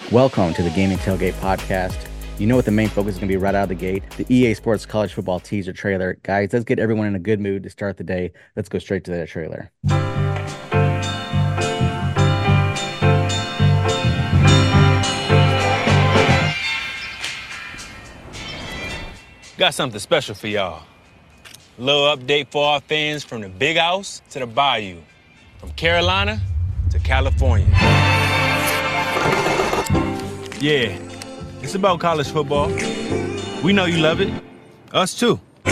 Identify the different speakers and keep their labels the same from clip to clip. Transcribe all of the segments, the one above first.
Speaker 1: Welcome to the Gaming Tailgate Podcast. You know what the main focus is going to be right out of the gate. The EA Sports College Football teaser trailer. Guys, let's get everyone in a good mood to start the day. Let's go straight to that trailer.
Speaker 2: Got something special for y'all. A little update for our fans from the Big House to the Bayou, from Carolina to California. Yeah, it's about college football. We know you love it. Us too. The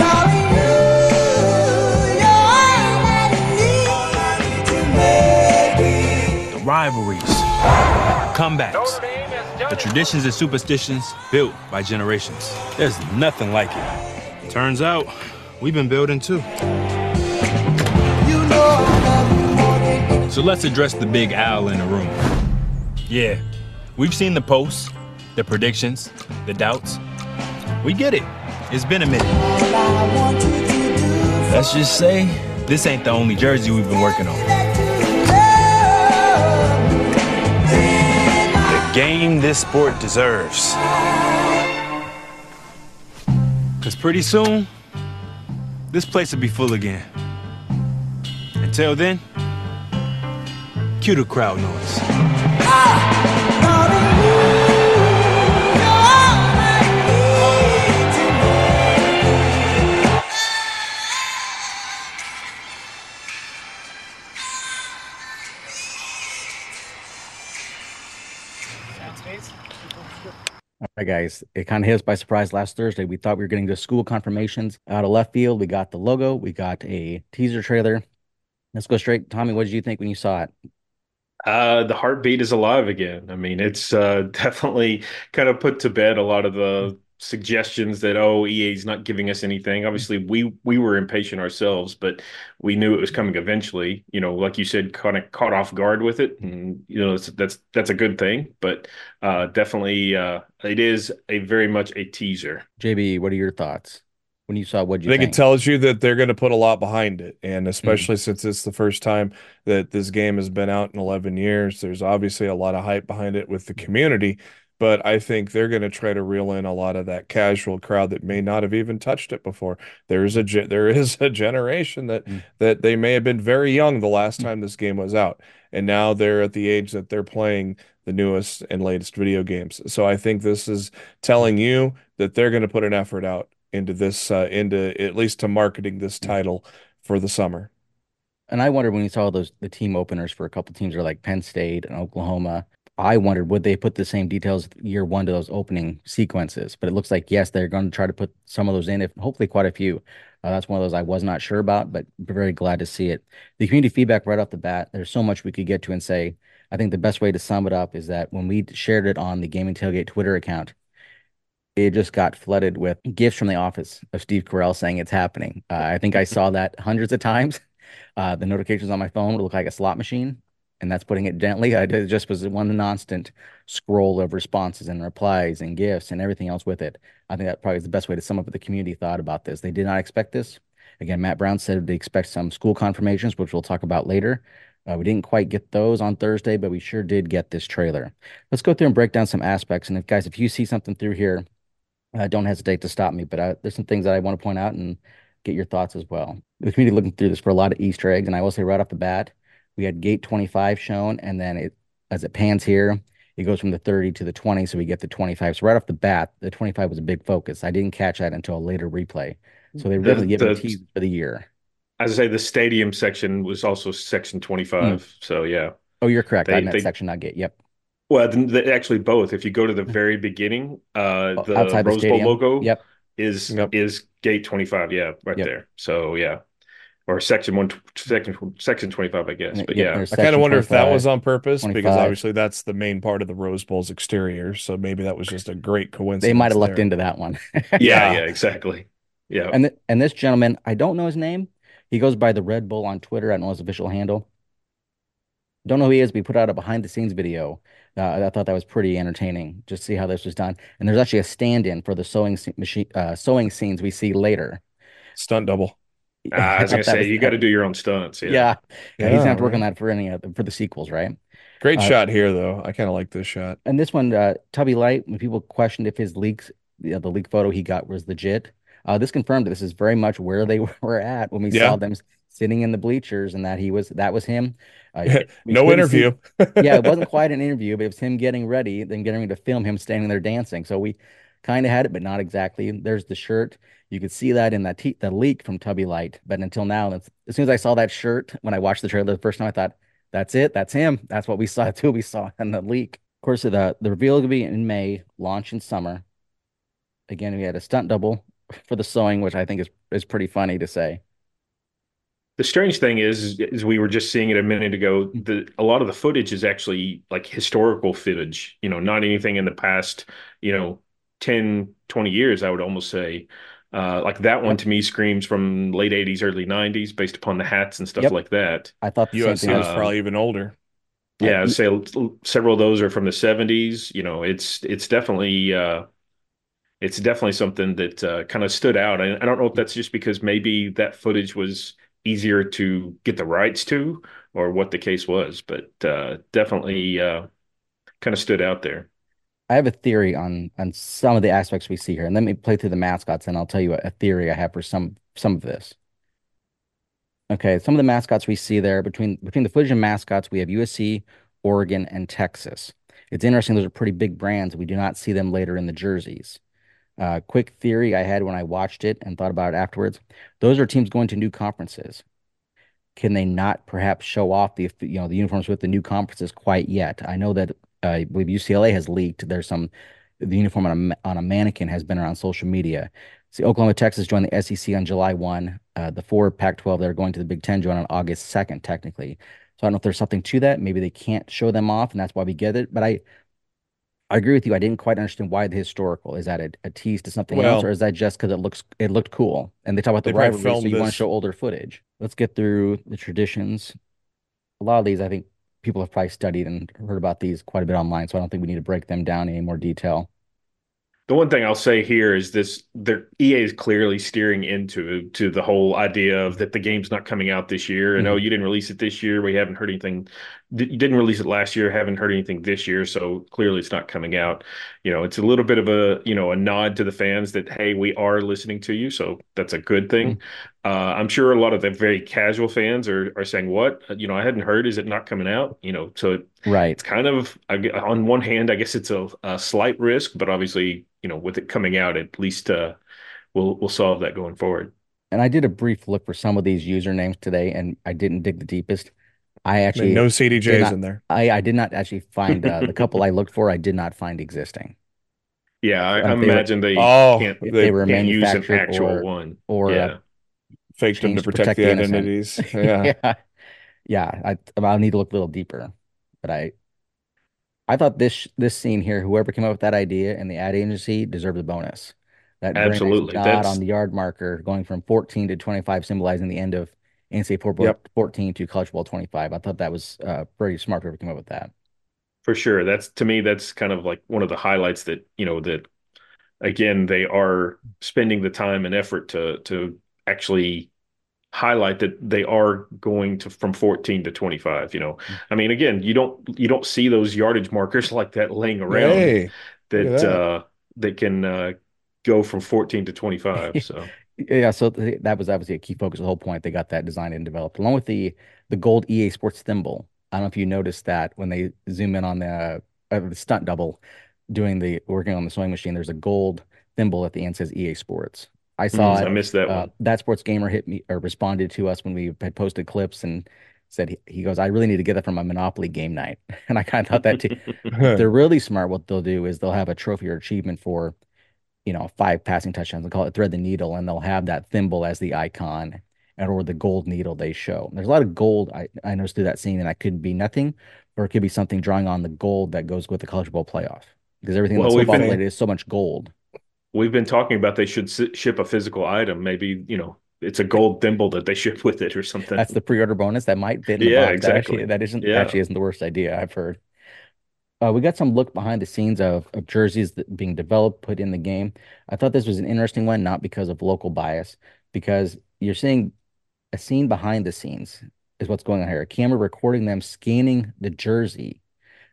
Speaker 2: rivalries, comebacks, the traditions and superstitions built by generations. There's nothing like it. Turns out, we've been building too. So let's address the big owl in the room. Yeah, we've seen the posts, the predictions, the doubts. We get it. It's been a minute. Let's just say, this ain't the only jersey we've been working on. The game this sport deserves. Because pretty soon, this place will be full again. Until then, cue the crowd noise.
Speaker 1: All right, guys, it kind of hit us by surprise last Thursday. We thought we were getting the school confirmations out of left field. We got the logo. We got a teaser trailer. Let's go straight. Tommy, what did you think when you saw it?
Speaker 3: The heartbeat is alive again. I mean, it's definitely kind of put to bed a lot of the suggestions that, oh, EA's not giving us anything. Obviously, we were impatient ourselves, but we knew it was coming eventually. You know, like you said, kind of caught off guard with it, and you know that's a good thing. But definitely, it is a very much a teaser.
Speaker 1: JB, what are your thoughts when you saw what you
Speaker 4: I think
Speaker 1: think?
Speaker 4: it tells you that they're going to put a lot behind it. And especially since it's the first time that this game has been out in 11 years, there's obviously a lot of hype behind it with the community. But I think they're going to try to reel in a lot of that casual crowd that may not have even touched it before. There is a generation that they may have been very young the last time this game was out, and now they're at the age that they're playing the newest and latest video games. So I think this is telling you that they're going to put an effort out into this, into at least to marketing this title for the summer.
Speaker 1: And I wondered when you saw the team openers for a couple teams are like Penn State and Oklahoma. I wondered, would they put the same details year one to those opening sequences? But it looks like, yes, they're going to try to put some of those in, if hopefully quite a few. That's one of those I was not sure about, but very glad to see it. The community feedback right off the bat, there's so much we could get to and say. I think the best way to sum it up is that when we shared it on the Gaming Tailgate Twitter account, it just got flooded with gifts from the office of Steve Carell saying it's happening. I think I saw that hundreds of times. The notifications on my phone would look like a slot machine, and that's putting it gently. It just was one constant scroll of responses and replies and gifts and everything else with it. I think that probably is the best way to sum up what the community thought about this. They did not expect this. Again, Matt Brown said they expect some school confirmations, which we'll talk about later. We didn't quite get those on Thursday, but we sure did get this trailer. Let's go through and break down some aspects. And if you see something through here, don't hesitate to stop me. But there's some things that I want to point out and get your thoughts as well. The community looking through this for a lot of Easter eggs, and I will say right off the bat, we had gate 25 shown, and then as it pans here, it goes from the 30 to the 20, so we get the 25. So right off the bat, the 25 was a big focus. I didn't catch that until a later replay. So they really give a tease for the year.
Speaker 3: As I say, the stadium section was also section 25. So yeah.
Speaker 1: Oh, you're correct. I meant section, not gate. Yep.
Speaker 3: Well, actually both. If you go to the very beginning, the
Speaker 1: outside
Speaker 3: Rose Bowl logo
Speaker 1: yep.
Speaker 3: is gate 25. Yeah, right there. So yeah. Or section 25, I guess. But yeah,
Speaker 4: I kind of wonder if that was on purpose 25. Because obviously that's the main part of the Rose Bowl's exterior. So maybe that was just a great coincidence.
Speaker 1: They might have looked into that one.
Speaker 3: yeah, exactly. Yeah.
Speaker 1: And this gentleman, I don't know his name. He goes by the Red Bull on Twitter. I don't know his official handle. Don't know who he is. We put out a behind the scenes video. I thought that was pretty entertaining just to see how this was done. And there's actually a stand-in for the sewing scenes we see later.
Speaker 4: Stunt double.
Speaker 3: I was gonna say you got to do your own stunts.
Speaker 1: Yeah. He's gonna have to work on that for for the sequels, right?
Speaker 4: Great
Speaker 1: Uh,
Speaker 4: shot here, though. I kind of like this shot.
Speaker 1: and this one, Tubby Light, when people questioned if his leaks, the leak photo he got was legit, this confirmed that this is very much where they were at when we saw
Speaker 4: Yeah.
Speaker 1: them sitting in the bleachers, and that was him. We
Speaker 4: No
Speaker 1: couldn't see.
Speaker 4: interview.
Speaker 1: Yeah, it wasn't quite an interview, but it was him getting ready, then getting ready to film him standing there dancing. So we kind of had it, but not exactly. There's the shirt. You could see that in the leak from Tubby Light. But until now, as soon as I saw that shirt when I watched the trailer the first time, I thought, that's it. That's him. That's what we saw too. We saw in the leak. Of course, the reveal will be in May, launch in summer. Again, we had a stunt double for the sewing, which I think is pretty funny to say.
Speaker 3: The strange thing is we were just seeing it a minute ago. A lot of the footage is actually like historical footage, not anything in the past, 10, 20 years, I would almost say. Like that one
Speaker 1: Yep.
Speaker 3: to me screams from late 80s, early 90s, based upon the hats and stuff
Speaker 1: Yep.
Speaker 3: like that.
Speaker 1: I thought the same thing.
Speaker 4: USC
Speaker 1: I
Speaker 4: is
Speaker 1: was,
Speaker 4: probably even older.
Speaker 3: Yeah, I'd say several of those are from the 70s. It's definitely something that kind of stood out. I don't know if that's just because maybe that footage was easier to get the rights to or what the case was, but definitely kind of stood out there.
Speaker 1: I have a theory on some of the aspects we see here, and let me play through the mascots, and I'll tell you a theory I have for some of this. Okay, some of the mascots we see there between the footage and mascots, we have USC, Oregon, and Texas. It's interesting; those are pretty big brands. We do not see them later in the jerseys. Quick theory I had when I watched it and thought about it afterwards. Those are teams going to new conferences. Can they not perhaps show off the uniforms with the new conferences quite yet? I know that I believe UCLA has leaked. There's the uniform on a mannequin has been around social media. See, Oklahoma, Texas joined the SEC on July 1. The four Pac-12 that are going to the Big Ten join on August 2nd, technically. So I don't know if there's something to that. Maybe they can't show them off, and that's why we get it. But I agree with you. I didn't quite understand why the historical. Is that a tease to something else, or
Speaker 4: Well,
Speaker 1: is that just because it looked cool? And they talk about the
Speaker 4: they probably
Speaker 1: rivalry, so
Speaker 4: filmed
Speaker 1: you want to
Speaker 4: this.
Speaker 1: show older footage. Let's get through the traditions. A lot of these, I think people have probably studied and heard about these quite a bit online, so I don't think we need to break them down in any more detail.
Speaker 3: The one thing I'll say here is their EA is clearly steering into the whole idea of that the game's not coming out this year. And oh,
Speaker 1: Mhm.
Speaker 3: you didn't release it this year. We haven't heard anything. You didn't release it last year. Haven't heard anything this year. So clearly it's not coming out. It's a little bit of a nod to the fans that, hey, we are listening to you. So that's a good
Speaker 1: Mhm.
Speaker 3: thing. I'm sure a lot of the very casual fans are saying, what? I hadn't heard. Is it not coming out? So
Speaker 1: Right.
Speaker 3: it's kind of on one hand, I guess it's a slight risk, but obviously, with it coming out, at least we'll solve that going forward.
Speaker 1: And I did a brief look for some of these usernames today, and I didn't dig the deepest. I
Speaker 4: And
Speaker 1: actually
Speaker 4: no
Speaker 1: did
Speaker 4: CDJs
Speaker 1: not.
Speaker 4: in there.
Speaker 1: I did not actually find the couple I looked for. I did not find existing.
Speaker 3: Yeah,
Speaker 1: So I don't
Speaker 3: I
Speaker 1: know
Speaker 3: imagine they
Speaker 4: Oh,
Speaker 3: can't
Speaker 1: if they
Speaker 4: they
Speaker 1: were
Speaker 3: can't use an
Speaker 1: manufactured
Speaker 3: actual one.
Speaker 1: or
Speaker 3: Yeah,
Speaker 4: faked them to
Speaker 1: changed to
Speaker 4: protect
Speaker 1: protect
Speaker 4: the
Speaker 1: the innocent.
Speaker 4: identities. Yeah.
Speaker 1: Yeah, yeah. I'll need to look a little deeper, but I thought this scene here, whoever came up with that idea and the ad agency deserved a bonus. That very nice
Speaker 3: absolutely.
Speaker 1: nod on
Speaker 3: That's
Speaker 1: the yard marker going from 14 to 25, symbolizing the end of NCAA football
Speaker 4: Yep.
Speaker 1: 14 to college football 25. I thought that was pretty smart whoever came up with that.
Speaker 3: for sure. That's to me, that's kind of like one of the highlights that again, they are spending the time and effort to actually highlight that they are going to from 14 to 25. I mean, again, you don't see those yardage markers like that laying around
Speaker 4: Hey, look at
Speaker 3: that
Speaker 4: that.
Speaker 3: that can go from 14 to 25. So
Speaker 1: Yeah, so that was obviously a key focus of the whole point. They got that designed and developed along with the gold EA Sports thimble. I don't know if you noticed that when they zoom in on the stunt double doing the working on the sewing machine, there's a gold thimble at the end says EA Sports. I saw
Speaker 3: I
Speaker 1: it.
Speaker 3: missed that one.
Speaker 1: That sports gamer hit me or responded to us when we had posted clips and said he goes, I really need to get that from a Monopoly game night. And I kind of thought that too. If they're really smart, what they'll do is they'll have a trophy or achievement for 5 passing touchdowns. They'll call it thread the needle, and they'll have that thimble as the icon and or the gold needle they show. There's a lot of gold I noticed through that scene, and that could be nothing, or it could be something drawing on the gold that goes with the college football playoff. Because everything
Speaker 3: Well,
Speaker 1: that's
Speaker 3: we've
Speaker 1: football
Speaker 3: been
Speaker 1: related is so much gold.
Speaker 3: we've been talking about they should ship a physical item. Maybe, it's a gold thimble that they ship with it or something.
Speaker 1: That's the pre-order bonus that might fit in the
Speaker 3: Yeah,
Speaker 1: box. That actually
Speaker 3: exactly.
Speaker 1: that isn't
Speaker 3: Yeah.
Speaker 1: actually isn't the worst idea I've heard. We got some look behind the scenes of jerseys that being developed, put in the game. I thought this was an interesting one, not because of local bias, because you're seeing a scene behind the scenes is what's going on here. A camera recording them scanning the jersey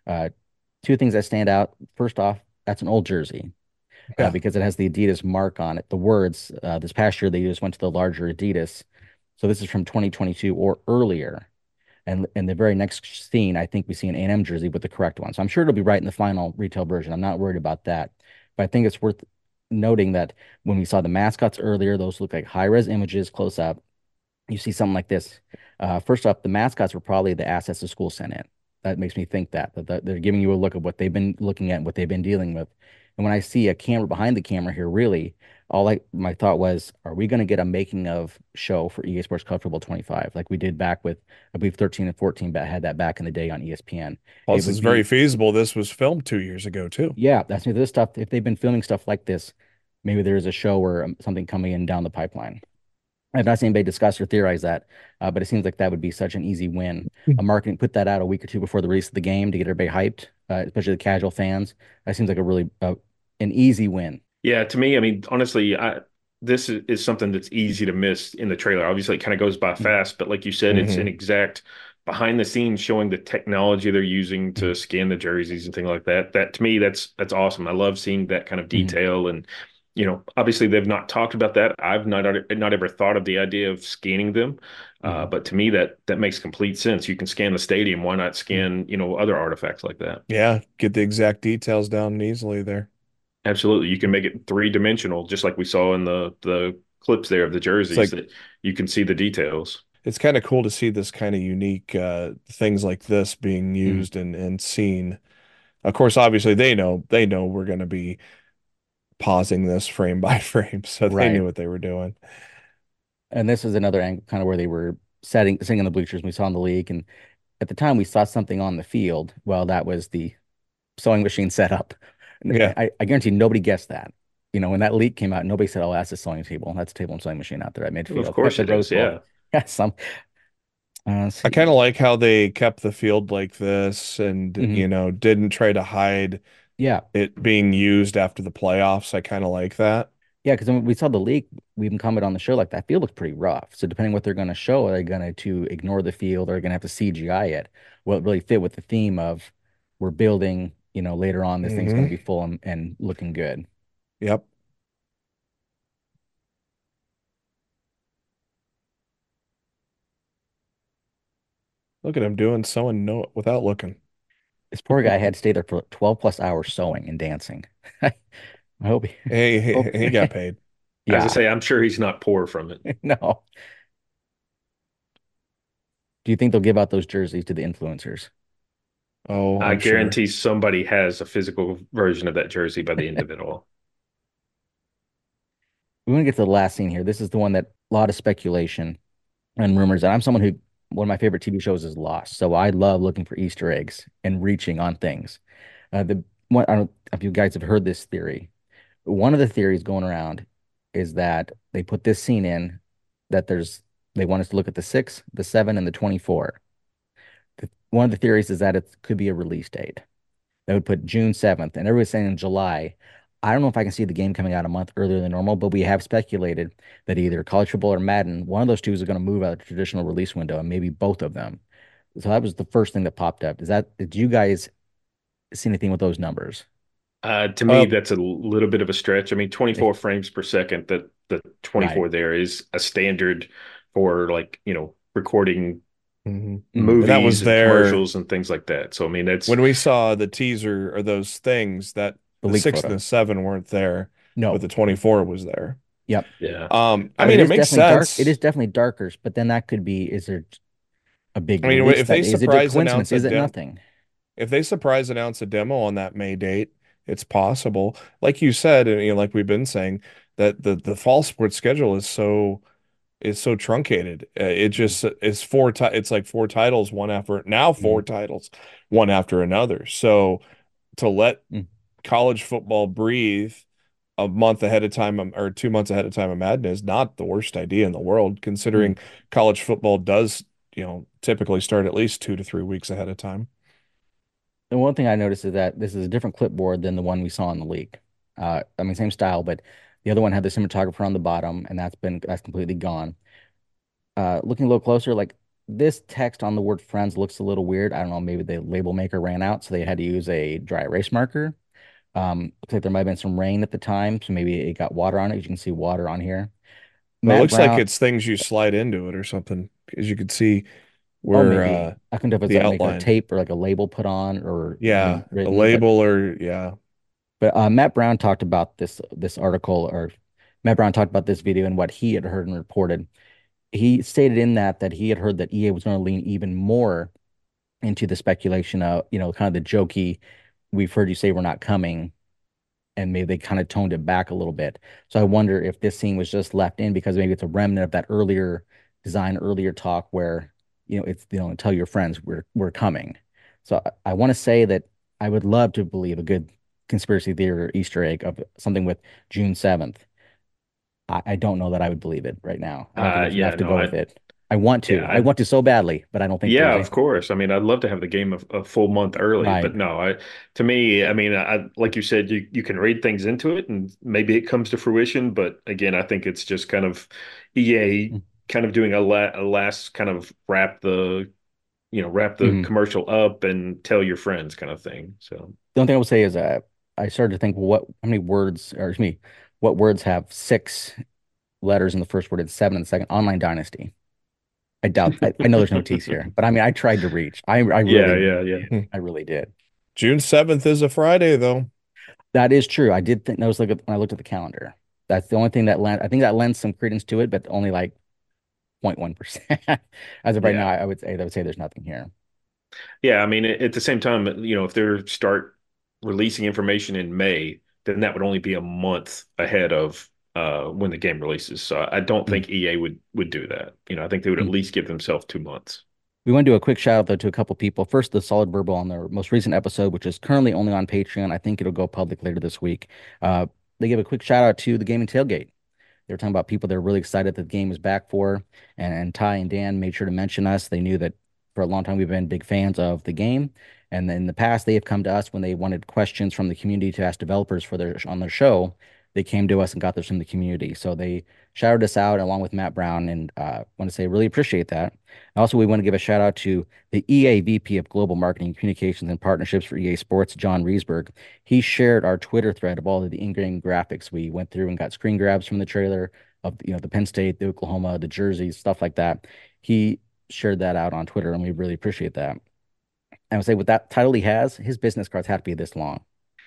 Speaker 1: Uh, Two things that stand out. First off, that's an old jersey
Speaker 4: Yeah.
Speaker 1: because it has the Adidas mark on it. The words, this past year, they just went to the larger Adidas. So this is from 2022 or earlier. And in the very next scene, I think we see an A&M jersey with the correct one. So I'm sure it'll be right in the final retail version. I'm not worried about that. But I think it's worth noting that when we saw the mascots earlier, those look like high-res images close up. You see something like this. First off, the mascots were probably the assets the school sent in. That makes me think that they're giving you a look of what they've been looking at, what they've been dealing with. And when I see a camera behind the camera here, really, my thought was, are we going to get a making of show for EA Sports College Football 25 like we did back with, I believe 13 and 14, but had that back in the day on ESPN. It
Speaker 4: Plus, it's
Speaker 1: would
Speaker 4: very
Speaker 1: be,
Speaker 4: feasible this was filmed 2 years ago too.
Speaker 1: yeah, that's me. This stuff, if they've been filming stuff like this, maybe there is a show or something coming in down the pipeline. I've not seen anybody discuss or theorize that, but it seems like that would be such an easy win. A marketing put that out a week or two before the release of the game to get everybody hyped, especially the casual fans. That seems like a really an easy win.
Speaker 3: Yeah, to me, I mean, honestly, this is something that's easy to miss in the trailer. Obviously, it kind of goes by fast, but like you said, it's an
Speaker 4: Hmm.
Speaker 3: exact behind the scenes showing the technology they're using
Speaker 1: Mhm.
Speaker 3: to scan the jerseys and things like that. That to me, that's awesome. I love seeing that kind of
Speaker 1: Mhm.
Speaker 3: detail, and obviously they've not talked about that. I've not ever thought of the idea of scanning them,
Speaker 1: Mhm.
Speaker 3: but to me, that makes complete sense. You can scan the stadium. Why not
Speaker 1: Mhm.
Speaker 3: scan, other artifacts like that?
Speaker 4: Yeah, get the exact details down easily there.
Speaker 3: Absolutely. You can make it three-dimensional, just like we saw in the clips there of the
Speaker 4: It's
Speaker 3: jerseys
Speaker 4: like
Speaker 3: that you can see the details.
Speaker 4: it's kind of cool to see this kind of unique things like this being
Speaker 1: Mhm.
Speaker 4: used and seen. Of course, obviously they know we're going to be pausing this frame by frame, so they
Speaker 1: Right.
Speaker 4: knew what they were doing.
Speaker 1: And this is another angle kind of where they were sitting in the bleachers. We saw in the league. And at the time we saw something on the field. Well, that was the sewing machine setup. And
Speaker 4: Yeah.
Speaker 1: I guarantee nobody guessed that. When that leak came out, nobody said, "Oh, that's a sewing table. That's a table and sewing machine out there at
Speaker 3: Well, of
Speaker 1: midfield, at
Speaker 3: course
Speaker 1: the
Speaker 3: it
Speaker 1: Rose
Speaker 3: is.
Speaker 1: Bowl."
Speaker 3: Yeah.
Speaker 1: Yeah, some.
Speaker 4: I kind
Speaker 1: See,
Speaker 4: of like how they kept the field like this and,
Speaker 1: hmm
Speaker 4: didn't try to hide
Speaker 1: yeah,
Speaker 4: it being used after the playoffs. I kind of like that.
Speaker 1: yeah. Because when we saw the leak, we even commented on the show like that field looks pretty rough. So depending what they're going to show, are they going to ignore the field, or are they going to have to CGI it? Will it really fit with the theme of we're building? Later on, this thing's going to
Speaker 4: Hmm.
Speaker 1: be full and looking good.
Speaker 4: Yep. Look at him doing sewing no without looking.
Speaker 1: This poor guy had to stay there for 12 plus hours sewing and dancing. I hope he,
Speaker 4: Hey,
Speaker 1: hope,
Speaker 4: he got paid.
Speaker 3: As I
Speaker 1: yeah,
Speaker 3: say, I'm sure he's not poor from it.
Speaker 1: no. Do you think they'll give out those jerseys to the influencers?
Speaker 4: Oh,
Speaker 3: I
Speaker 4: I'm sure.
Speaker 3: guarantee somebody has a physical version of that jersey by the end of it all.
Speaker 1: We want to get to the last scene here. This is the one that a lot of speculation and rumors. And I'm someone who one of my favorite TV shows is Lost, so I love looking for Easter eggs and reaching on things. The one I don't know if you guys have heard this theory. One of the theories going around is that they put this scene in that they want us to look at the 6, the 7, and the 24. One of the theories is that it could be a release date. That would put June 7th, and everybody's saying in July. I don't know if I can see the game coming out a month earlier than normal, but we have speculated that either college football or Madden, one of those two is going to move out of the traditional release window, and maybe both of them. So that was the first thing that popped up. Did you guys see anything with those numbers?
Speaker 3: To me,
Speaker 4: Uh,
Speaker 3: that's a little bit of a stretch. I mean,
Speaker 1: They-
Speaker 3: 24 frames per second, that the
Speaker 1: Right.
Speaker 3: 24 there is a standard for like, recording
Speaker 4: mhm.
Speaker 1: Mhm.
Speaker 4: And that was
Speaker 3: movies and
Speaker 4: there
Speaker 3: commercials and things like that. So, I mean, that's
Speaker 4: when we saw the teaser or those things that
Speaker 1: The
Speaker 4: the
Speaker 1: leak
Speaker 4: 6 and the
Speaker 1: photo.
Speaker 4: 7 weren't there, but
Speaker 1: No.
Speaker 4: the 24 was there.
Speaker 1: Yep.
Speaker 3: yeah.
Speaker 4: I
Speaker 1: It
Speaker 4: mean, it
Speaker 1: is
Speaker 4: makes
Speaker 1: definitely dark. It
Speaker 4: sense.
Speaker 1: is definitely darker, but then that could be, is there a big
Speaker 4: I mean,
Speaker 1: release
Speaker 4: if
Speaker 1: that
Speaker 4: they
Speaker 1: is it a
Speaker 4: surprise announce
Speaker 1: coincidence?
Speaker 4: a
Speaker 1: Is it
Speaker 4: dem
Speaker 1: nothing?
Speaker 4: if they surprise announce a demo on that May date, it's possible. Like you said, and like we've been saying, that the fall sports schedule is so truncated. It
Speaker 1: Mhm.
Speaker 4: just is it's like four titles, one after now four
Speaker 1: Mhm.
Speaker 4: titles, one after another. So to let
Speaker 1: Mhm.
Speaker 4: college football breathe a month ahead of time or 2 months ahead of time of Madden is not the worst idea in the world,
Speaker 1: Mhm.
Speaker 4: considering college football does, typically start at least 2 to 3 weeks ahead of time.
Speaker 1: The one thing I noticed is that this is a different clipboard than the one we saw in the league. I mean, same style, but the other one had the cinematographer on the bottom, and that's completely gone. Looking a little closer, like this text on the word friends looks a little weird. I don't know, maybe the label maker ran out, so they had to use a dry erase marker. Looks like there might have been some rain at the time, so maybe it got water on it. You can see water on here.
Speaker 4: Well, it
Speaker 1: Matt
Speaker 4: looks like
Speaker 1: Brown,
Speaker 4: it's things you slide into it or something, as you can see
Speaker 1: oh,
Speaker 4: where
Speaker 1: maybe. I couldn't tell if it's
Speaker 4: the
Speaker 1: like make a
Speaker 4: outline.
Speaker 1: tape or like a label put on or
Speaker 4: Yeah, a
Speaker 1: written,
Speaker 4: label or yeah.
Speaker 1: but Matt Brown talked about this article, or Matt Brown talked about this video and what he had heard and reported. He stated in that he had heard that EA was going to lean even more into the speculation of, kind of the jokey, we've heard you say we're not coming, and maybe they kind of toned it back a little bit. So I wonder if this scene was just left in because maybe it's a remnant of that earlier design, earlier talk where, it's, tell your friends we're coming. So I want to say that I would love to believe a good conspiracy theory or Easter egg of something with June 7th. I don't know that I would believe it right now. I don't think there's
Speaker 3: Yeah,
Speaker 1: enough to
Speaker 3: no,
Speaker 1: go with it. I want
Speaker 3: yeah,
Speaker 1: to. I want to so badly, but I don't think
Speaker 3: yeah,
Speaker 1: there's
Speaker 3: of
Speaker 1: anything.
Speaker 3: course. I mean, I'd love to have the game a full month early,
Speaker 1: Right.
Speaker 3: but no, to me, I mean, like you said, you can read things into it, and maybe it comes to fruition. But again, I think it's just kind of EA kind of doing a last kind of wrap the
Speaker 1: Mm-hmm.
Speaker 3: commercial up and tell your friends kind of thing. So
Speaker 1: The only thing I would say is I started to think, well, how many words, or excuse me, what words have six letters in the first word and seven in the second? Online Dynasty. I doubt. I know there's no T's here, but I mean, I tried to reach. I
Speaker 3: yeah,
Speaker 1: really
Speaker 3: yeah, yeah.
Speaker 1: did.
Speaker 4: Hmm.
Speaker 1: I really did.
Speaker 4: June 7th is a Friday though.
Speaker 1: That is true. I did think notice like when I looked at the calendar. That's the only thing that I think that lends some credence to it, but only like 0.1%. As of right now,
Speaker 3: Yeah.
Speaker 1: I would say there's nothing here.
Speaker 3: Yeah, I mean, at the same time, if they start releasing information in May, then that would only be a month ahead of when the game releases. So I don't
Speaker 1: Mm-hmm.
Speaker 3: think EA would do that. I think they would at least give themselves 2 months.
Speaker 1: We want to do a quick shout out though to a couple people. First, the Solid Verbal on their most recent episode, which is currently only on Patreon. I think it'll go public later this week. Uh, they give a quick shout out to the Gaming Tailgate. They were talking about people they're really excited that the game is back for, and Ty and Dan made sure to mention us. They knew that for a long time we've been big fans of the game, and in the past they have come to us when they wanted questions from the community to ask developers for their on their show. They came to us and got those from the community. So they shouted us out along with Matt Brown, and want to say really appreciate that. Also, we want to give a shout out to the EA VP of Global Marketing, Communications, and Partnerships for EA Sports, John Riesberg. He shared our Twitter thread of all of the in-game graphics. We went through and got screen grabs from the trailer of the Penn State, the Oklahoma, the jerseys, stuff like that. He shared that out on Twitter, and we really appreciate that. I would say with that title he has, his business cards have to be this long,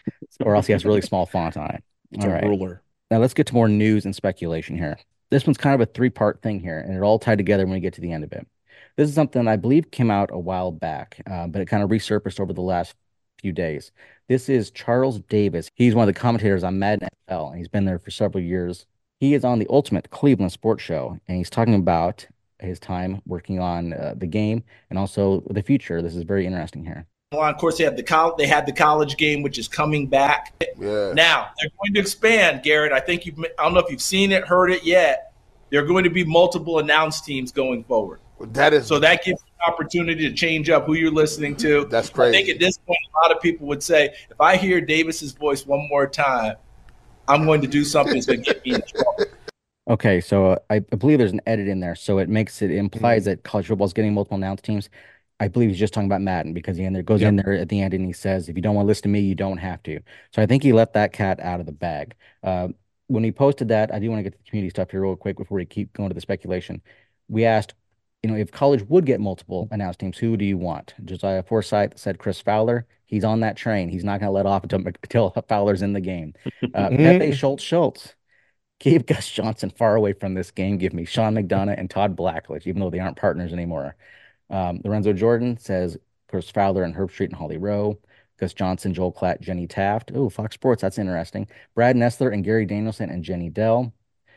Speaker 1: or else he has really small font on it.
Speaker 4: It's
Speaker 1: All
Speaker 4: a
Speaker 1: right.
Speaker 4: ruler.
Speaker 1: Now let's get to more news and speculation here. This one's kind of a three-part thing here, and it all tied together when we get to the end of it. This is something I believe came out a while back, but it kind of resurfaced over the last few days. This is Charles Davis. He's one of the commentators on Madden NFL, and he's been there for several years. He is on the Ultimate Cleveland Sports Show, and he's talking about his time working on the game and also the future. This is very interesting here.
Speaker 5: Of course, they had the college game, which is coming back.
Speaker 6: Yeah.
Speaker 5: Now they're going to expand, Garrett. I don't know if you've seen it, heard it yet. There are going to be multiple announced teams going forward.
Speaker 6: That gives you
Speaker 5: an opportunity to change up who you're listening to.
Speaker 6: That's crazy.
Speaker 5: I think at this point, a lot of people would say, if I hear Davis's voice one more time, I'm going to do something that's going to get me in trouble.
Speaker 1: Okay, so I believe there's an edit in there, so it implies that college football is getting multiple announced teams. I believe he's just talking about Madden because he goes in there at the end and he says, if you don't want to listen to me, you don't have to. So I think he let that cat out of the bag. When he posted that, I do want to get to the community stuff here real quick before we keep going to the speculation. We asked, if college would get multiple announced teams, who do you want? Josiah Forsyth said Chris Fowler. He's on that train. He's not going to let off until Fowler's in the game. Pepe Schultz. Keep Gus Johnson far away from this game. Give me Sean McDonough and Todd Blackledge, even though they aren't partners anymore. Lorenzo Jordan says Chris Fowler and Herb Street and Holly Rowe. Gus Johnson, Joel Klatt, Jenny Taft. Oh, Fox Sports, that's interesting. Brad Nessler and Gary Danielson and Jenny Dell.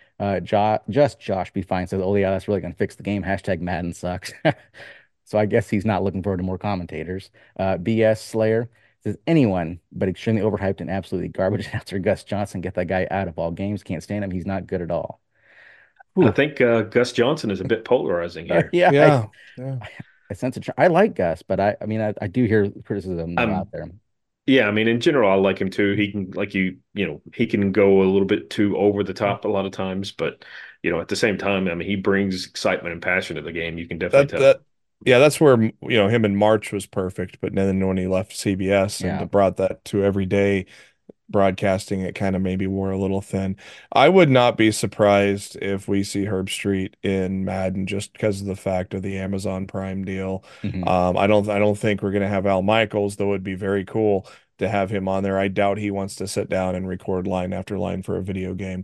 Speaker 1: Josh B. Fine says, oh, yeah, that's really going to fix the game. Hashtag Madden sucks. So I guess he's not looking forward to more commentators. BS Slayer says, anyone but extremely overhyped and absolutely garbage announcer Gus Johnson, get that guy out of all games. Can't stand him. He's not good at all.
Speaker 3: I think Gus Johnson is a bit polarizing here.
Speaker 1: Yeah. I sense it. I like Gus, but I mean, I do hear criticism out there.
Speaker 3: Yeah, I mean, in general, I like him too. He can, he can go a little bit too over the top a lot of times, but at the same time, I mean, he brings excitement and passion to the game. You can definitely tell.
Speaker 4: Yeah, that's where him in March was perfect, but then when he left CBS
Speaker 1: Yeah.
Speaker 4: and brought that to everyday broadcasting, it kind of maybe wore a little thin. I would not be surprised if we see Herb Street in Madden just because of the fact of the Amazon Prime deal.
Speaker 1: Hmm.
Speaker 4: I don't think we're gonna have Al Michaels, though it'd be very cool to have him on there. I doubt he wants to sit down and record line after line for a video game.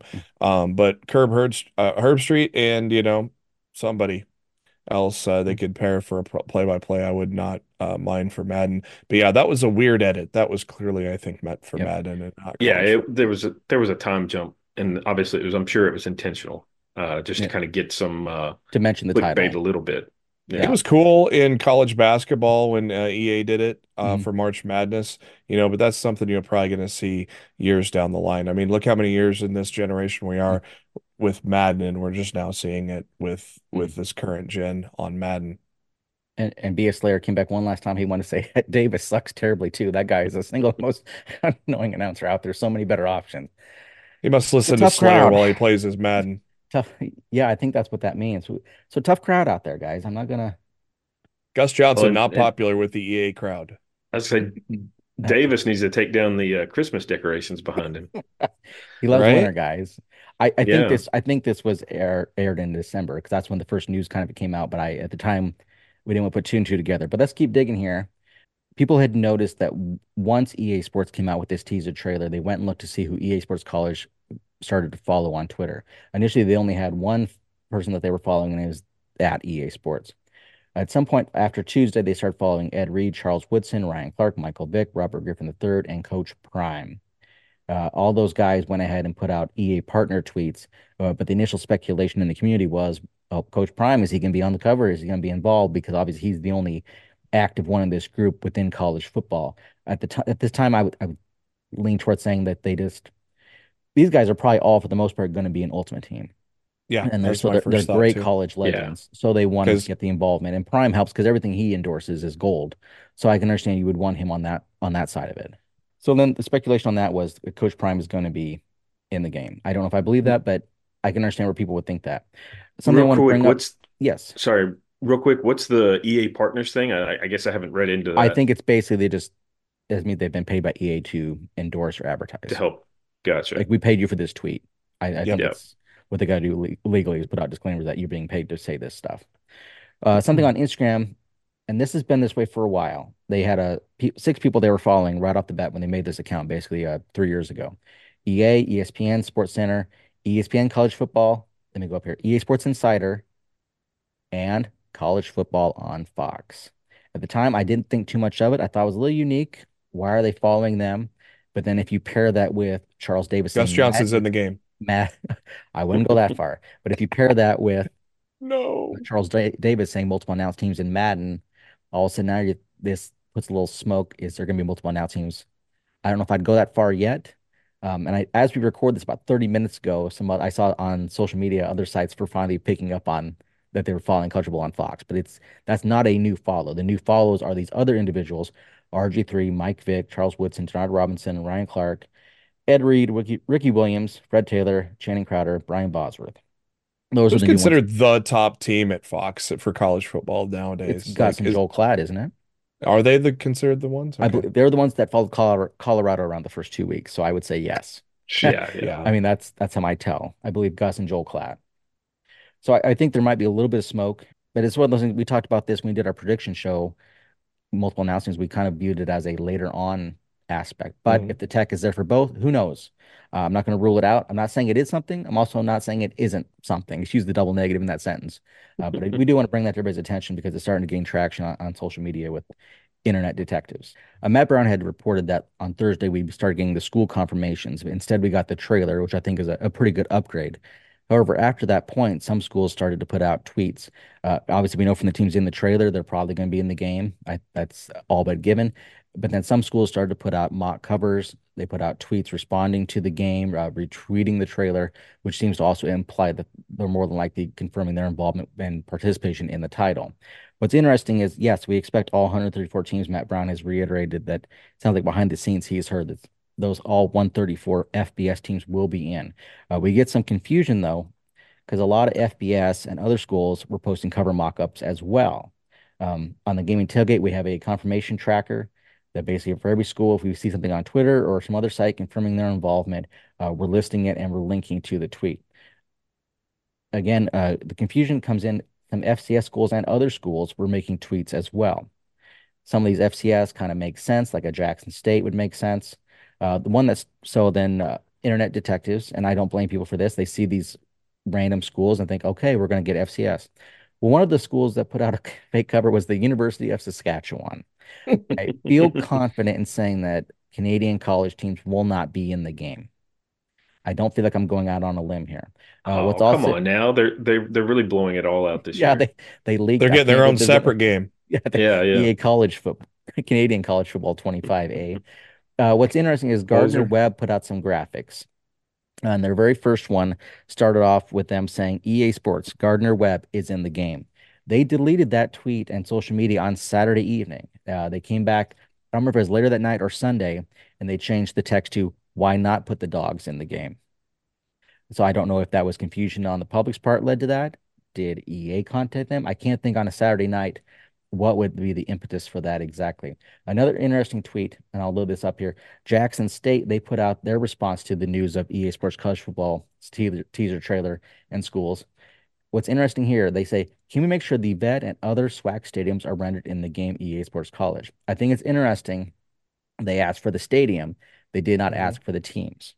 Speaker 4: But Herb Street and somebody else they could pair for a play-by-play. I would not mind for Madden. But yeah, that was a weird edit. That was clearly, I think, meant for
Speaker 1: Yep.
Speaker 4: Madden and not
Speaker 3: Yeah,
Speaker 4: college football.
Speaker 3: there was a time jump, and obviously I'm sure it was intentional, just to
Speaker 1: Yeah.
Speaker 3: kind of get some
Speaker 1: To mention the
Speaker 3: clickbait
Speaker 1: title.
Speaker 3: a little bit.
Speaker 4: It
Speaker 3: Yeah.
Speaker 4: was cool in college basketball when EA did it
Speaker 1: Mhm.
Speaker 4: for March Madness, but that's something you're probably going to see years down the line. I mean, look how many years in this generation we are with Madden, and we're just now seeing it with
Speaker 1: Mhm.
Speaker 4: this current gen on Madden.
Speaker 1: And B.S. Slayer came back one last time. He wanted to say Davis sucks terribly too. That guy is the single most annoying announcer out there. So many better options.
Speaker 4: He must
Speaker 1: It's a
Speaker 4: listen to
Speaker 1: tough
Speaker 4: Slayer
Speaker 1: crowd.
Speaker 4: while he plays his Madden.
Speaker 1: Tough. Yeah, I think that's what that means. So tough crowd out there, guys. I'm not gonna.
Speaker 4: Gus
Speaker 3: Well,
Speaker 4: Johnson
Speaker 3: and,
Speaker 4: not
Speaker 3: and
Speaker 4: popular with the EA crowd.
Speaker 3: I say Davis needs to take down the Christmas decorations behind him.
Speaker 1: He loves winter,
Speaker 4: Right?
Speaker 1: guys.
Speaker 3: Yeah.
Speaker 1: I think this was aired in December because that's when the first news kind of came out. But at the time we didn't want to put two and two together. But let's keep digging here. People had noticed that once EA Sports came out with this teaser trailer, they went and looked to see who EA Sports College started to follow on Twitter. Initially, they only had one person that they were following, and it was at EA Sports. At some point after Tuesday, they started following Ed Reed, Charles Woodson, Ryan Clark, Michael Vick, Robert Griffin III, and Coach Prime. All those guys went ahead and put out EA partner tweets, but the initial speculation in the community was, oh, Coach Prime, is he going to be on the cover? Is he going to be involved? Because obviously he's the only active one in this group within college football. At this time, I would lean towards saying that these guys are probably all for the most part going to be an ultimate team,
Speaker 4: Yeah,
Speaker 1: and
Speaker 4: that's
Speaker 1: so
Speaker 4: my
Speaker 1: they're
Speaker 4: first thought
Speaker 1: great
Speaker 4: too.
Speaker 1: college
Speaker 3: Yeah.
Speaker 1: legends. So they want to
Speaker 4: Because
Speaker 1: get the involvement, and Prime helps because everything he endorses is gold. So I can understand you would want him on that side of it. So then the speculation on that was that Coach Prime is going to be in the game. I don't know if I believe that, but I can understand where people would think that. Something I
Speaker 3: Real
Speaker 1: want to
Speaker 3: quick,
Speaker 1: bring up. Yes,
Speaker 3: what's the EA partners thing? I guess I haven't read into
Speaker 1: I
Speaker 3: that
Speaker 1: think it's basically they just as mean they've been paid by EA to endorse or
Speaker 3: to
Speaker 1: advertise.
Speaker 3: help. Gotcha.
Speaker 1: Like we paid you for this tweet. I
Speaker 4: yep.
Speaker 1: think
Speaker 3: Yeah.
Speaker 1: it's what they got to do legally is put out disclaimers that you're being paid to say this stuff. Something on Instagram, and this has been this way for a while. They had six people they were following right off the bat when they made this account, basically 3 years ago. EA, ESPN, Sports Center, ESPN College Football. Let me go up here. EA Sports Insider and College Football on Fox. At the time, I didn't think too much of it. I thought it was a little unique. Why are they following them? But then if you pair that with Charles Davis
Speaker 4: Gus
Speaker 1: saying
Speaker 4: Johnson's in the game.
Speaker 1: Matt, I wouldn't go that far. But if you pair that with
Speaker 4: No.
Speaker 1: Davis saying multiple announced teams in Madden, all of a sudden now this puts a little smoke. Is there going to be multiple announced teams? I don't know if I'd go that far yet. As we record this about 30 minutes ago, I saw on social media other sites were finally picking up on that they were following Coachable on Fox, but that's not a new follow. The new follows are these other individuals: RG3, Mike Vick, Charles Woodson, Denard Robinson, Ryan Clark, Ed Reed, Ricky Williams, Fred Taylor, Channing Crowder, Brian Bosworth. Those are
Speaker 4: Who's
Speaker 1: the new ones.
Speaker 4: considered the top team at Fox for college football
Speaker 1: It's
Speaker 4: nowadays?
Speaker 1: Gus and Joel Klatt, isn't it?
Speaker 4: Are they considered the ones?
Speaker 1: I
Speaker 4: Okay.
Speaker 1: believe they're the ones that followed Colorado around the first 2 weeks. So I would say yes.
Speaker 3: Yeah. Yeah.
Speaker 1: I
Speaker 4: Yeah.
Speaker 1: mean, that's how I tell. I believe Gus and Joel Klatt. So I think there might be a little bit of smoke, but it's one of those things we talked about this when we did our prediction show. Multiple announcements, we kind of viewed it as a later on aspect. But
Speaker 4: Mhm.
Speaker 1: if the tech is there for both, who knows? I'm not going to rule it out. I'm not saying it is something. I'm also not saying it isn't something. Excuse the double negative in that sentence. But we do want to bring that to everybody's attention because it's starting to gain traction on social media with internet detectives. Matt Brown had reported that on Thursday we started getting the school confirmations. Instead, we got the trailer, which I think is a pretty good upgrade. However, after that point, some schools started to put out tweets. Obviously, we know from the teams in the trailer, they're probably going to be in the game. That's all but given. But then some schools started to put out mock covers. They put out tweets responding to the game, retweeting the trailer, which seems to also imply that they're more than likely confirming their involvement and participation in the title. What's interesting is, yes, we expect all 134 teams. Matt Brown has reiterated that it sounds like behind the scenes he's heard that those all 134 FBS teams will be in. We get some confusion though, because a lot of FBS and other schools were posting cover mock-ups as well. On the gaming tailgate, we have a confirmation tracker that basically for every school, if we see something on Twitter or some other site confirming their involvement, we're listing it and we're linking to the tweet. Again, the confusion comes in some FCS schools and other schools were making tweets as well. Some of these FCS kind of make sense, like a Jackson State would make sense. The one that's so then internet detectives, and I don't blame people for this, they see these random schools and think, okay, we're going to get FCS. Well, one of the schools that put out a fake cover was the University of Saskatchewan. I feel confident in saying that Canadian college teams will not be in the game. I don't feel like I'm going out on a limb here. What's
Speaker 3: Oh, come
Speaker 1: also,
Speaker 3: on now. They're really blowing it all out this
Speaker 1: yeah,
Speaker 3: year.
Speaker 1: they leaked.
Speaker 4: They're
Speaker 1: I
Speaker 4: getting
Speaker 1: can't
Speaker 4: their
Speaker 1: believe
Speaker 4: own
Speaker 1: there's a,
Speaker 4: separate game.
Speaker 1: yeah, the
Speaker 3: Yeah, yeah.
Speaker 1: EA college football, Canadian college football 25A. What's interesting is Gardner
Speaker 3: Poser.
Speaker 1: Webb put out some graphics. And their very first one started off with them saying EA Sports, Gardner Webb is in the game. They deleted that tweet and social media on Saturday evening. They came back, I don't remember if it was later that night or Sunday, and they changed the text to why not put the dogs in the game. So I don't know if that was confusion on the public's part led to that. Did EA contact them? I can't think on a Saturday night what would be the impetus for that exactly. Another interesting tweet, and I'll load this up here. Jackson State, they put out their response to the news of EA Sports College Football teaser trailer and schools. What's interesting here, they say, can we make sure the vet and other SWAC stadiums are rendered in the game EA Sports College? I think it's interesting. They asked for the stadium. They did not
Speaker 4: Mhm.
Speaker 1: ask for the teams.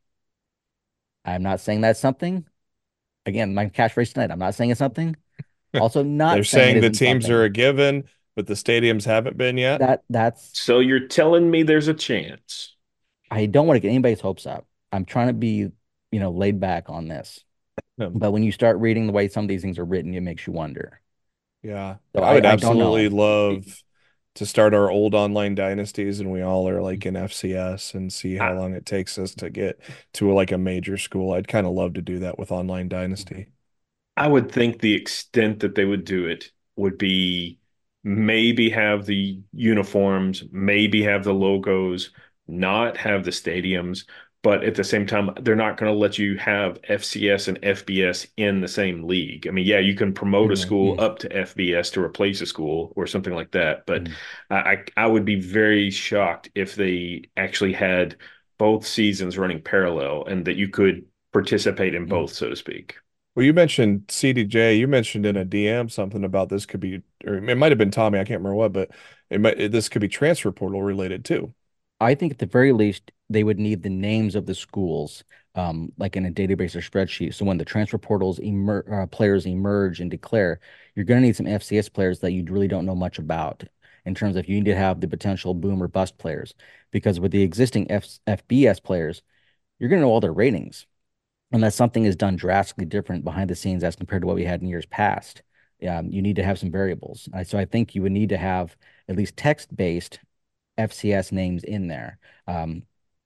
Speaker 1: I'm not saying that's something. Again, my catchphrase tonight. I'm not saying it's something. Also,
Speaker 4: They're
Speaker 1: not saying it
Speaker 4: saying the
Speaker 1: isn't
Speaker 4: teams are
Speaker 1: something.
Speaker 4: a given, but the stadiums haven't been yet.
Speaker 1: That's
Speaker 3: So you're telling me there's a chance?
Speaker 1: I don't want to get anybody's hopes up. I'm trying to be, laid back on this.
Speaker 4: Um,
Speaker 1: But when you start reading the way some of these things are written, it makes you wonder.
Speaker 4: yeah,
Speaker 1: So
Speaker 4: I would
Speaker 1: I don't
Speaker 4: absolutely
Speaker 1: know.
Speaker 4: love to start our old online dynasties, and we all are like in FCS and see how long it takes us to get to like a major school. I'd kind of love to do that with online dynasty.
Speaker 3: I would think the extent that they would do it would be maybe have the uniforms, maybe have the logos, not have the stadiums, but at the same time, they're not going to let you have FCS and FBS in the same league. I mean, yeah, you can promote a school
Speaker 1: Mm,
Speaker 3: up to FBS to replace a school or something like that, but
Speaker 1: mm,
Speaker 3: I would be very shocked if they actually had both seasons running parallel and that you could participate in
Speaker 1: mm.
Speaker 3: both, so to speak.
Speaker 4: Well, you mentioned CDJ. You mentioned in a DM something about this could be, or it might have been Tommy. I can't remember what, but this could be transfer portal related too.
Speaker 1: I think at the very least, they would need the names of the schools, like in a database or spreadsheet. So when the transfer portals players emerge and declare, you're going to need some FCS players that you really don't know much about in terms of you need to have the potential boom or bust players. Because with the existing FBS players, you're going to know all their ratings unless something is done drastically different behind the scenes as compared to what we had in years past. You need to have some variables. So I think you would need to have at least text-based FCS names in there. Um,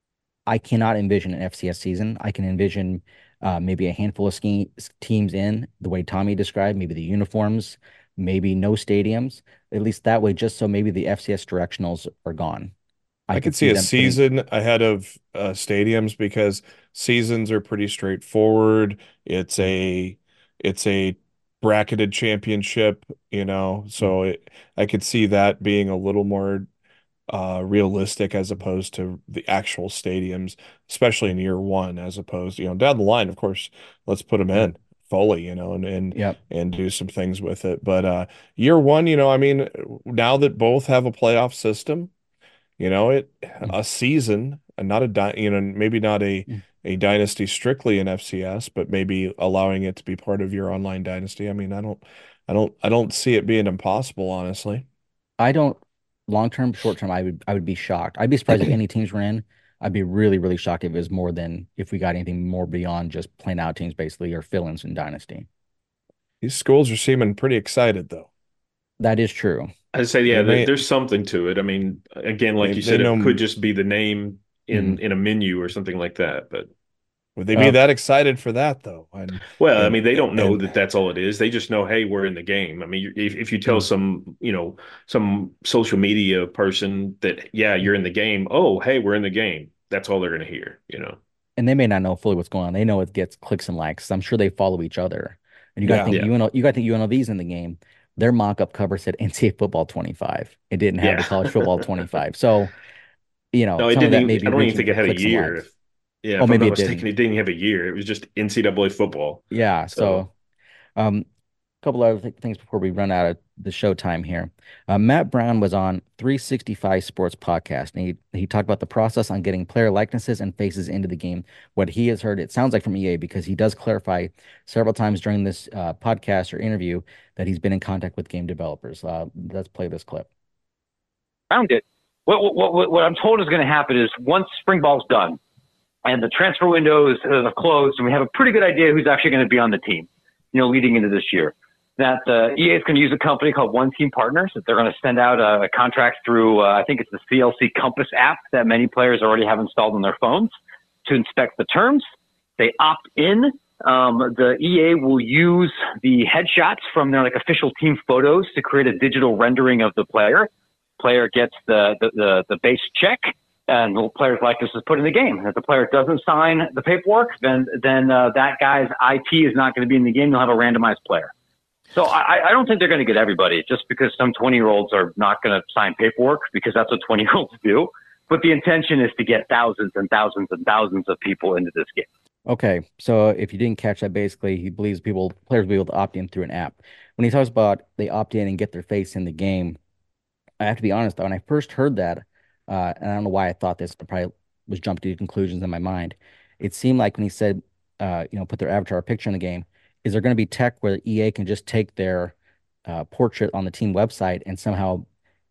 Speaker 1: I cannot envision an FCS season. I can envision maybe a handful of teams in the way Tommy described, maybe the uniforms, maybe no stadiums, at least that way, just so maybe the FCS directionals are gone. I
Speaker 4: I
Speaker 1: could
Speaker 4: could see
Speaker 1: see
Speaker 4: a
Speaker 1: them putting,
Speaker 4: season ahead of stadiums because seasons are pretty straightforward. It's a bracketed championship, so I could see that being a little more realistic as opposed to the actual stadiums, especially in year one, as opposed, down the line, of course, let's put them in fully,
Speaker 1: yep.
Speaker 4: and do some things with it. But year one, I mean, now that both have a playoff system,
Speaker 1: Mm,
Speaker 4: a season, and not a maybe not
Speaker 1: mm.
Speaker 4: a dynasty strictly in FCS, but maybe allowing it to be part of your online dynasty. I mean, I don't see it being impossible, honestly.
Speaker 1: I don't long term, short term, I would be shocked. I'd be surprised if any teams were in. I'd be really, really shocked if it was more than if we got anything more beyond just plain out teams basically or fill-ins in Dynasty.
Speaker 4: These schools are seeming pretty excited though.
Speaker 1: That is true.
Speaker 3: I'd say,
Speaker 4: They
Speaker 3: yeah,
Speaker 4: may
Speaker 3: there's something to it. I mean, again, like you
Speaker 4: they
Speaker 3: said, it could
Speaker 4: know
Speaker 3: just be the name in
Speaker 1: Mhm.
Speaker 3: in a menu or something like that. But
Speaker 4: would they be
Speaker 1: Uh,
Speaker 4: that excited for that though? And
Speaker 3: well, I
Speaker 4: and
Speaker 3: mean, they don't know
Speaker 4: and
Speaker 3: that that's all it is. They just know, hey, we're in the game. I mean, if you tell
Speaker 1: mm,
Speaker 3: some social media person that, yeah, you're in the game. Oh, hey, we're in the game. That's all they're going to hear.
Speaker 1: and they may not know fully what's going on. They know it gets clicks and likes. I'm sure they follow each other. And
Speaker 4: yeah,
Speaker 3: Yeah.
Speaker 1: You got to think UNLV's in the game. their mock-up cover said NCAA football 25. It didn't have the
Speaker 3: Yeah.
Speaker 1: college football 25. So,
Speaker 3: No, it
Speaker 1: some of
Speaker 3: didn't
Speaker 1: that
Speaker 3: even,
Speaker 1: may be
Speaker 3: I don't even
Speaker 1: reaching
Speaker 3: think it
Speaker 1: for
Speaker 3: had a
Speaker 1: clicks and
Speaker 3: year.
Speaker 1: likes.
Speaker 3: Yeah,
Speaker 1: Oh,
Speaker 3: if I'm
Speaker 1: maybe
Speaker 3: not
Speaker 1: it
Speaker 3: mistaken,
Speaker 1: didn't.
Speaker 3: it didn't have a year. It was just NCAA football.
Speaker 1: Yeah.
Speaker 3: So
Speaker 1: So, um, couple other things before we run out of the show time here. Matt Brown was on 365 Sports podcast, and he talked about the process on getting player likenesses and faces into the game. What he has heard, it sounds like from EA, because he does clarify several times during this podcast or interview that he's been in contact with game developers. Let's play this clip.
Speaker 6: Found it. What I'm told is going to happen is once spring ball's done and the transfer windows are closed, and we have a pretty good idea who's actually going to be on the team, leading into this year, that EA is going to use a company called One Team Partners. That they're going to send out a contract through, I think it's the CLC Compass app that many players already have installed on their phones to inspect the terms. They opt in. The EA will use the headshots from their official team photos to create a digital rendering of the player. Player gets the base check, and the player's likeness is put in the game. And if the player doesn't sign the paperwork, then that guy's IP is not going to be in the game. You'll have a randomized player. So I don't think they're going to get everybody just because some 20-year-olds are not going to sign paperwork, because that's what 20-year-olds do. But the intention is to get thousands and thousands and thousands of people into this game.
Speaker 1: Okay, so if you didn't catch that, basically he believes players will be able to opt in through an app. When he talks about they opt in and get their face in the game, I have to be honest, though, when I first heard that, and I don't know why I thought this, I probably was jumping to conclusions in my mind. It seemed like when he said, put their avatar picture in the game, is there going to be tech where EA can just take their portrait on the team website and somehow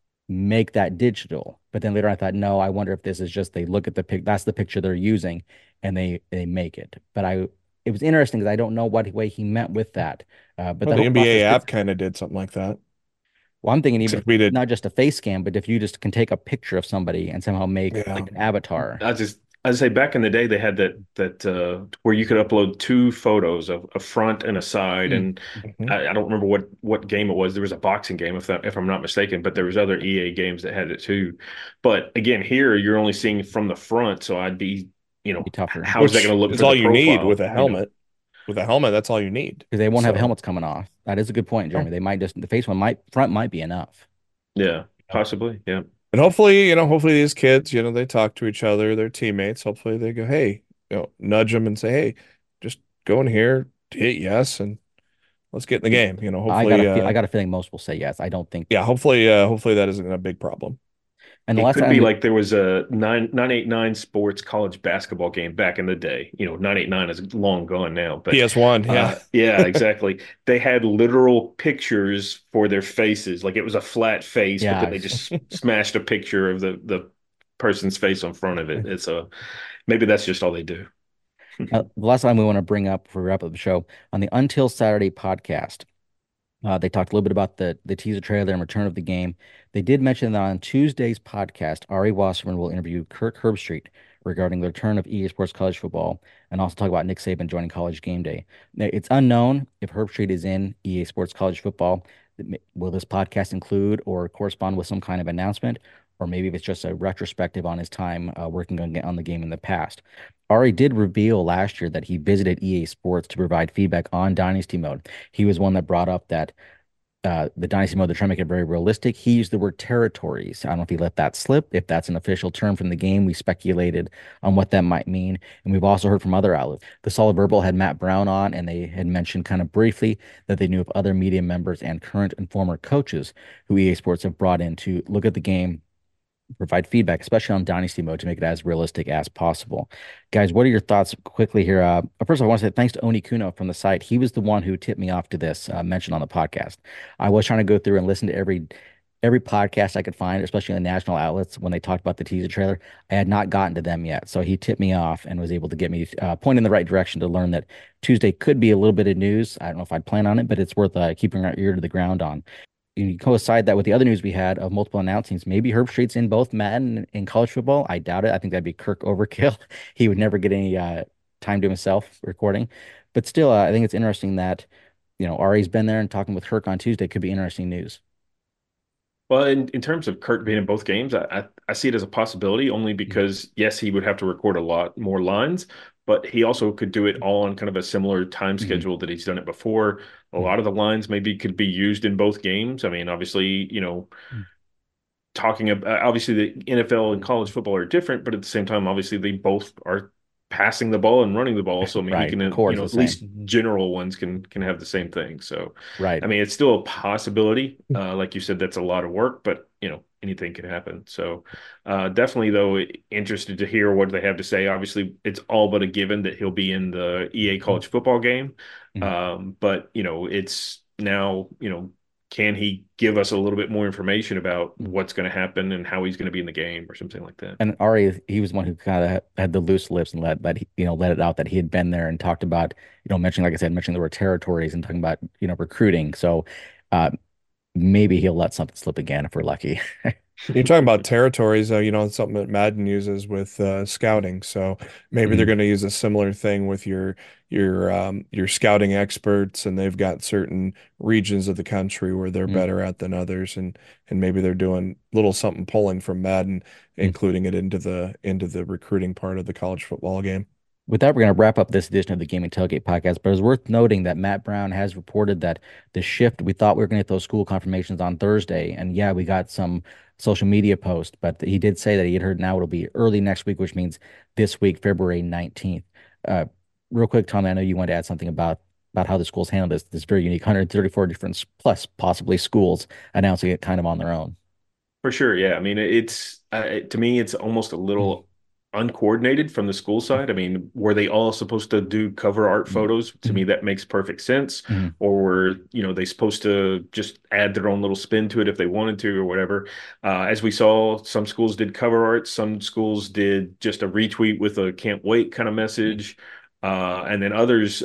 Speaker 1: make that digital? But then later I thought, no, I wonder if this is just they look at the that's the picture they're using, and they make it. But it was interesting because I don't know what way he meant with that. But
Speaker 4: Well,
Speaker 1: the
Speaker 4: the
Speaker 1: whole
Speaker 4: NBA
Speaker 1: process
Speaker 4: app kind of did something like that.
Speaker 1: well, I'm thinking even
Speaker 4: Except we did.
Speaker 1: not just a face scan, but if you just can take a picture of somebody and somehow make
Speaker 4: Yeah.
Speaker 1: like an avatar.
Speaker 3: I'd say back in the day they had that where you could upload two photos of a front and a side, and
Speaker 4: Mhm.
Speaker 3: I don't remember what game it was. There was a boxing game if I'm not mistaken, but there was other EA games that had it too. But again, here you're only seeing from the front, so I'd be
Speaker 1: Be tougher
Speaker 3: how is that
Speaker 4: Which
Speaker 3: going to look
Speaker 4: is
Speaker 3: for
Speaker 4: all
Speaker 3: the
Speaker 4: you need
Speaker 3: profile?
Speaker 4: with a helmet. With a helmet, that's all you need.
Speaker 1: Because they won't have
Speaker 4: So,
Speaker 1: helmets coming off. That is a good point, Jeremy.
Speaker 4: oh,
Speaker 1: They might just the front might be enough.
Speaker 3: Yeah, possibly. Yeah.
Speaker 4: and hopefully these kids, they talk to each other, their teammates. Hopefully they go, hey, nudge them and say, hey, just go in here, hit yes, and let's get in the game. Hopefully,
Speaker 1: I got a feeling most will say yes. I don't think.
Speaker 4: yeah, hopefully that isn't a big problem.
Speaker 1: And the
Speaker 3: It
Speaker 1: last
Speaker 3: could
Speaker 1: time
Speaker 3: be like there was a 989 sports college basketball game back in the day. 989 is long gone now, but
Speaker 4: PS1, yeah.
Speaker 3: yeah, exactly. They had literal pictures for their faces. Like it was a flat face, but then they just smashed a picture of the person's face on front of it. It's maybe that's just all they do.
Speaker 1: the last time we want to bring up for wrap up the show on the Until Saturday podcast. They talked a little bit about the teaser trailer and return of the game. They did mention that on Tuesday's podcast, Ari Wasserman will interview Kirk Herbstreit regarding the return of EA Sports College Football and also talk about Nick Saban joining College Game Day. Now, it's unknown if Herbstreit is in EA Sports College Football. Will this podcast include or correspond with some kind of announcement? Or maybe if it's just a retrospective on his time working on the game in the past. Ari did reveal last year that he visited EA Sports to provide feedback on Dynasty Mode. He was one that brought up that the Dynasty Mode, they're trying to make it very realistic. He used the word territories. I don't know if he let that slip, if that's an official term from the game. We speculated on what that might mean. And we've also heard from other outlets. The Solid Verbal had Matt Brown on, and they had mentioned kind of briefly that they knew of other media members and current and former coaches who EA Sports have brought in to look at the game, provide feedback, especially on Dynasty Mode, to make it as realistic as possible. Guys, what are your thoughts quickly here? First of all, I want to say thanks to Oni Kuno from the site. He was the one who tipped me off to this mention on the podcast. I was trying to go through and listen to every podcast I could find, especially in the national outlets when they talked about the teaser trailer. I had not gotten to them yet. So he tipped me off and was able to get me point in the right direction to learn that Tuesday could be a little bit of news. I don't know if I'd plan on it, but it's worth keeping our ear to the ground on. You coincide that with the other news we had of multiple announcements. Maybe Herbstreit's in both Madden and college football. I doubt it. I think that'd be Kirk overkill. He would never get any time to himself recording. But still, I think it's interesting that Ari's been there, and talking with Kirk on Tuesday could be interesting news.
Speaker 3: Well, in terms of Kurt being in both games, I see it as a possibility only because, yes, he would have to record a lot more lines, but he also could do it all on kind of a similar time
Speaker 1: Mhm.
Speaker 3: schedule that he's done it before. A lot of the lines maybe could be used in both games. I mean, obviously,
Speaker 1: Mhm.
Speaker 3: talking about obviously the NFL and college football are different, but at the same time, obviously they both are passing the ball and running the ball. So I mean, he
Speaker 1: Right.
Speaker 3: can,
Speaker 1: The core is the
Speaker 3: at least
Speaker 1: same.
Speaker 3: general ones can have the same thing. So
Speaker 1: Right.
Speaker 3: I mean, it's still a possibility. Like you said, that's a lot of work, but anything can happen. So definitely though, interested to hear what they have to say. Obviously, it's all but a given that he'll be in the EA college football game.
Speaker 1: Mhm.
Speaker 3: But it's now, can he give us a little bit more information about what's going to happen and how he's going to be in the game or something like that?
Speaker 1: And Ari, he was one who kind of had the loose lips and let it out that he had been there and talked about, mentioning, like I said, mentioning there were territories and talking about, recruiting. So uh, maybe he'll let something slip again if we're lucky.
Speaker 4: You're talking about territories, it's something that Madden uses with scouting. So maybe they're
Speaker 1: Mhm.
Speaker 4: going to use a similar thing with your scouting experts, and they've got certain regions of the country where they're
Speaker 1: Mhm.
Speaker 4: better at than others, and maybe they're doing little something pulling from Madden, including it into the recruiting part of the college football game.
Speaker 1: With that, we're going to wrap up this edition of the Gaming Tailgate podcast. But it's worth noting that Matt Brown has reported that the shift, we thought we were going to get those school confirmations on Thursday. And yeah, we got some social media posts, but he did say that he had heard now it'll be early next week, which means this week, February 19th. Uh, Real quick, Tom, I know you wanted to add something about how the schools handle this very unique 134 different plus possibly schools announcing it kind of on their own.
Speaker 3: For sure, yeah. I mean, it's to me, it's almost a
Speaker 1: Mhm.
Speaker 3: little uncoordinated from the school side. I mean, were they all supposed to do cover art
Speaker 1: Mhm.
Speaker 3: photos? To me,
Speaker 1: Mhm.
Speaker 3: that makes perfect sense.
Speaker 1: Mhm.
Speaker 3: Or were, they supposed to just add their own little spin to it if they wanted to or whatever? As we saw, some schools did cover art, some schools did just a retweet with a can't wait kind of message. And then others,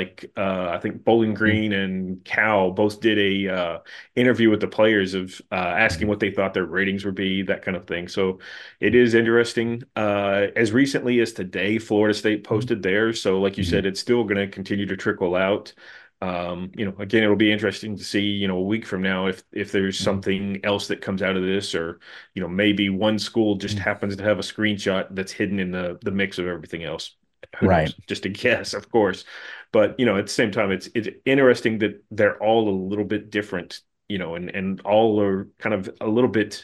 Speaker 3: I think Bowling
Speaker 1: Mhm.
Speaker 3: Green and Cal both did a interview with the players of asking
Speaker 1: Mhm.
Speaker 3: what they thought their ratings would be, that kind of thing. So it is interesting. As recently as today, Florida State
Speaker 1: Mhm.
Speaker 3: posted theirs. So, like you
Speaker 1: Mhm.
Speaker 3: said, it's still going to continue to trickle out. Again, it'll be interesting to see, a week from now if there's
Speaker 1: Mhm.
Speaker 3: something else that comes out of this, or maybe one school just
Speaker 1: Mhm.
Speaker 3: happens to have a screenshot that's hidden in the mix of everything else. Who
Speaker 1: Right.
Speaker 3: knows? Just a guess, of course. But at the same time, it's interesting that they're all a little bit different, and all are kind of a little bit,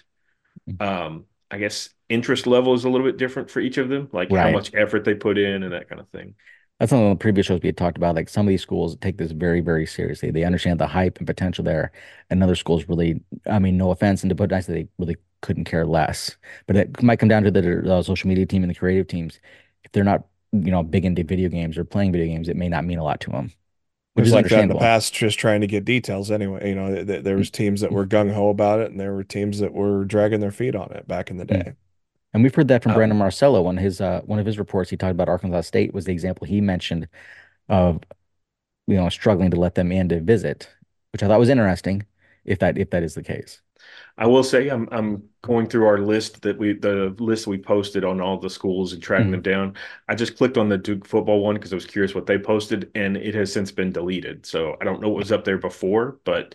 Speaker 3: I guess interest level is a little bit different for each of them, like how
Speaker 1: Right.
Speaker 3: much effort they put in and that kind of thing.
Speaker 1: That's something on the previous shows we had talked about. Like some of these schools take this very, very seriously. They understand the hype and potential there. And other schools really, I mean, no offense, and to put it nicely, they really couldn't care less. But it might come down to the social media team and the creative teams. If they're not, big into video games or playing video games, it may not mean a lot to them,
Speaker 4: It
Speaker 1: which
Speaker 4: was
Speaker 1: is
Speaker 4: like that in the
Speaker 1: understandable.
Speaker 4: past, just trying to get details anyway. There was teams that were gung ho about it, and there were teams that were dragging their feet on it back in the
Speaker 1: Mm.
Speaker 4: day.
Speaker 1: And we've heard that from
Speaker 3: Uh,
Speaker 1: Brandon Marcello. One of his reports, he talked about Arkansas State was the example he mentioned of struggling to let them in to visit, which I thought was interesting, if that is the case.
Speaker 3: I will say I'm going through the list we posted on all the schools and tracking
Speaker 1: Mhm.
Speaker 3: them down. I just clicked on the Duke football one because I was curious what they posted, and it has since been deleted. So I don't know what was up there before, but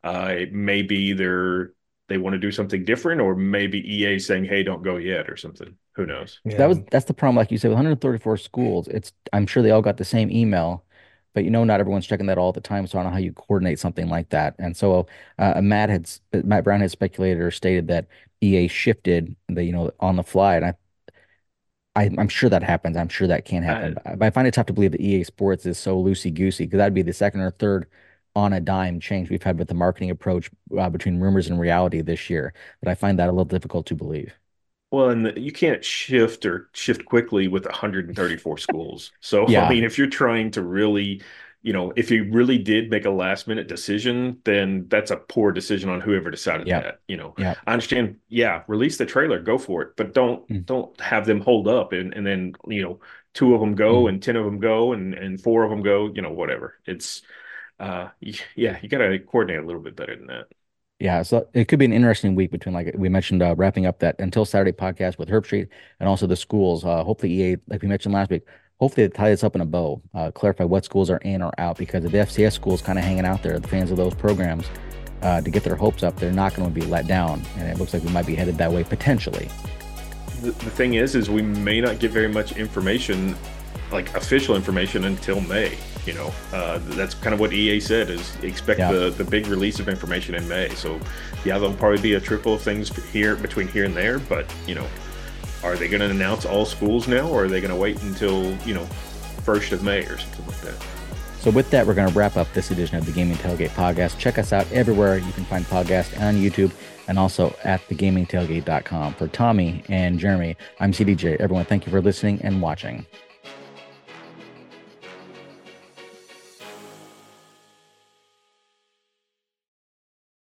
Speaker 3: maybe they want to do something different, or maybe EA saying, "Hey, don't go yet," or something. Who knows?
Speaker 4: Yeah,
Speaker 1: That's the problem, like you said, with 134 schools. I'm sure they all got the same email, but not everyone's checking that all the time. So I don't know how you coordinate something like that. And so Matt Brown had speculated or stated that EA shifted on the fly, and I'm sure that happens. I'm sure that can happen.
Speaker 3: I,
Speaker 1: But I find it tough to believe that EA Sports is so loosey goosey because that'd be the second or third on a dime change we've had with the marketing approach between rumors and reality this year. But I find that a little difficult to believe.
Speaker 3: Well, and you can't shift quickly with 134 schools. So, I
Speaker 1: Yeah,
Speaker 3: mean, if you're trying to really, if you really did make a last minute decision, then that's a poor decision on whoever decided
Speaker 1: yeah,
Speaker 3: that.
Speaker 1: yeah.
Speaker 3: I understand, yeah, release the trailer, go for it, but don't
Speaker 1: Mm,
Speaker 3: don't have them hold up and then, two of them go
Speaker 1: mm.
Speaker 3: and 10 of them go and four of them go, whatever. It's yeah, you got to coordinate a little bit better than that.
Speaker 1: Yeah, so it could be an interesting week between, like we mentioned, wrapping up that Until Saturday podcast with Herb Street and also the schools. Hopefully, EA, like we mentioned last week, hopefully they tie this up in a bow, clarify what schools are in or out because if the FCS schools kind of hanging out there, the fans of those programs, to get their hopes up, they're not going to be let down. And it looks like we might be headed that way potentially.
Speaker 3: The thing is we may not get very much information, like official information, until May. You know, that's kind of what EA said, is expect the big release of information in May. So yeah, there'll probably be a trickle of things between here and there, but you know, are they going to announce all schools now, or are they going to wait until, you know, 1st of May or something like that?
Speaker 1: So with that, we're going to wrap up this edition of the Gaming Tailgate podcast. Check us out everywhere you can find podcasts, on YouTube, and also at thegamingtailgate.com. For Tommy and Jeremy, I'm CDJ. Everyone, thank you for listening and watching.